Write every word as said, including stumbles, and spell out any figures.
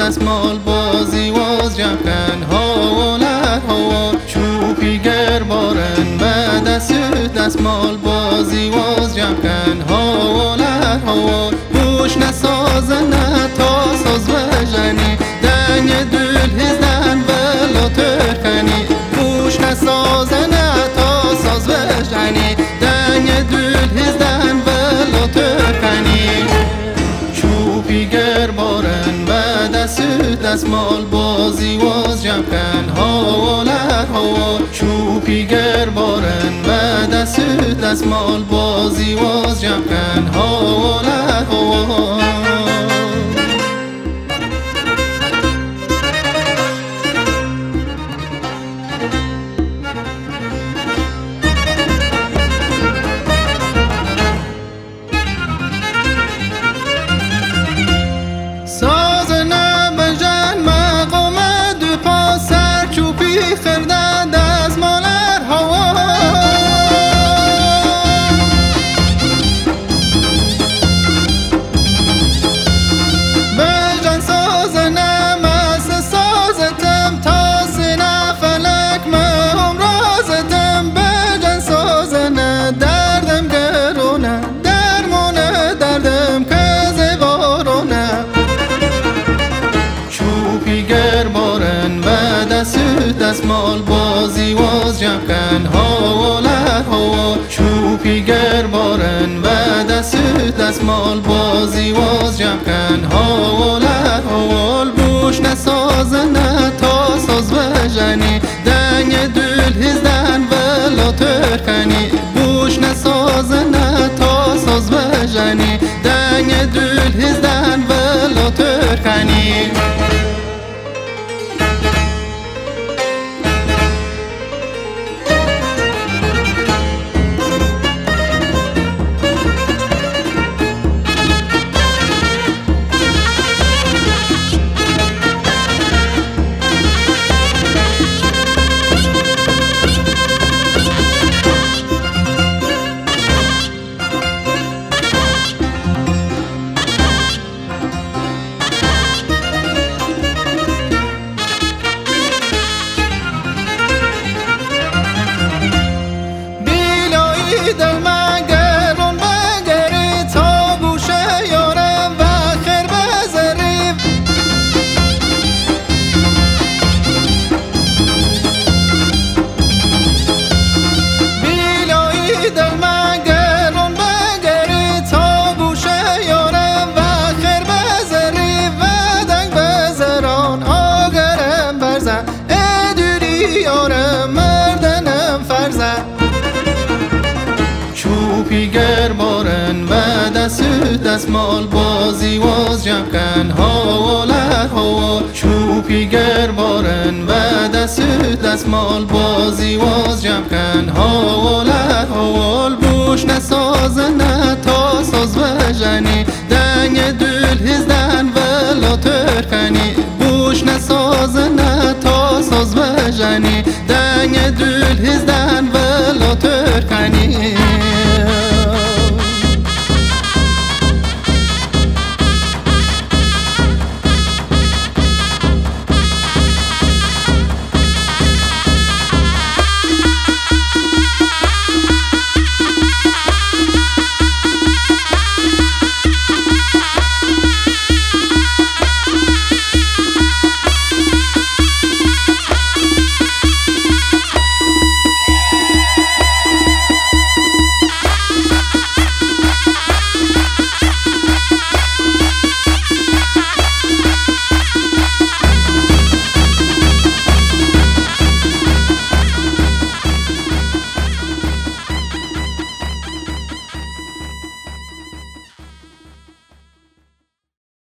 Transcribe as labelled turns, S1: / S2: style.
S1: دستمال بازی واز جمع کن هاولر هوا چوبی گر بارن و دست دستمال بازی واز جمع کن هاولر هوا بوش نسازن تا ساز وجنی دنگ دل هزدن ولا ترکنی بوش نسازن تا ساز وجنی دنگ دل هزدن ولا ترکنی چوبی گر بارن و دست دستمال بازی واز جمع کن هاولر هوا چوبی گر بارن و دست دستمال بازی واز جمع کن هاولر هوا خردن دستمالر هوا بجن سازنم از سازتم تا سینه فلک مهم رازتم بجن سازنه دردم گرونه درمونه دردم که زیبارونه چوبی گر بارن و دست دستمال بازی واز جمع کن هاولر هوا چوبی گر بارن و دست دستمال بازی واز جمع کن هاولر هوا بوش نسازن تا ساز وجنی دنگ دل هزدن ولا ترکنی بوش نسازن تا ساز وجنی دنگ دل هزدن ولا ترکنی دل من گرون بگری تا گوشه یارم و خیر بذاریم بیلایی دل من گرون بگری تا گوشه یارم و خیر بذاریم و دنگ بذاران آگرم برزن ادوری یارم مردنم فرزن چوبی گر بارن و دست دستمال بازی واز جمع کن هاولر هوا چوبی گر بارن و دست دستمال بازی واز جمع کن هاولر هوا بوش نسازن تا ساز وجنی دنگ دل هزدن